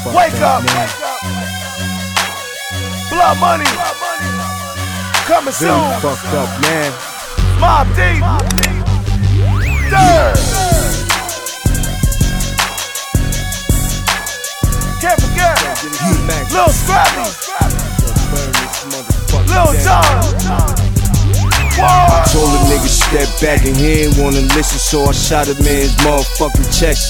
Wake up. Blood money. Coming soon. Really fucked up, man. Mobb Deep. Dirt. Can't forget. Lil Scrappy. Lil Jon. I told a nigga step back and he ain't wanna listen, so I shot him in his motherfucking chest.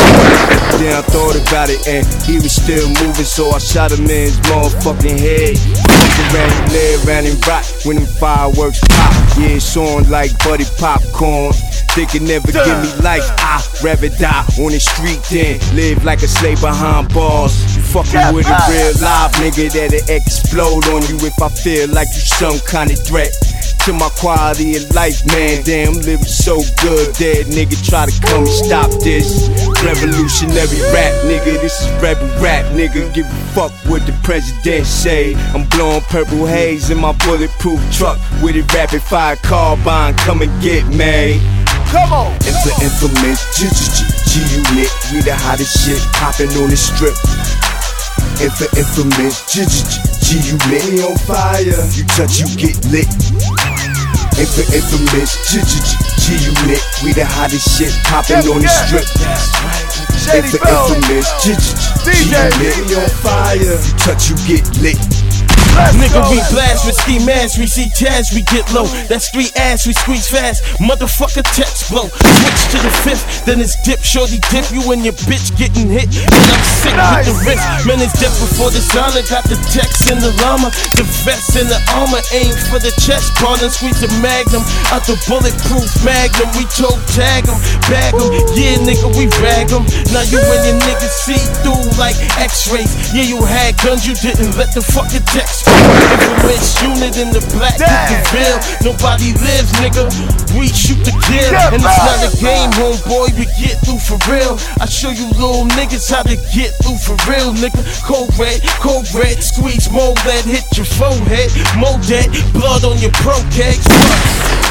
Then I thought about it and he was still moving, so I shot him in his motherfucking head. Fuck around, he lay around and rock when them fireworks pop. Yeah, it's on like Buddy Popcorn. They can never give me life, I'd rather die on the street than live like a slave behind bars. You fucking with a real live nigga that'll explode on you if I feel like you some kind of threat to my quality of life, man. Damn, I'm living so good. Dead nigga try to come and stop this. Revolutionary rap, nigga. This is rebel rap, nigga. Give a fuck what the president say. I'm blowing purple haze in my bulletproof truck with a rapid fire carbine. Come and get me. Come on. It's the infamous G-Unit. We the hottest shit popping on the strip. It's the infamous G-Unit. We on fire. You touch, you get lit. It's the infamous G-Unit. We the hottest shit popping on the strip. It's the infamous G-Unit. We on fire. You touch, you get lit. Nigga, we blast with ski masks, we see Taz, we get low. That street ass, we squeeze fast. Motherfucker text blow. Switch to the fifth, then it's dip. Shorty dip, you and your bitch getting hit. And I'm sick with the wrist. Man, it's death before dishonor. Got the text in the llama, the vest and the armor. Aim for the chest, partner. Squeeze the magnum out the bulletproof magnum. We toe tag them, bag them. Yeah, nigga, we rag them. Now you and your niggas see through like x-rays. Yeah, you had guns, you didn't let the fucking text. Infamous unit in the black with the veil. Nobody lives, nigga. We shoot to kill. And it's not a game, homeboy. We get through for real. I show you little niggas how to get through for real, nigga. Cold red, squeeze mold that hit your forehead. Mold that, blood on your pro cakes.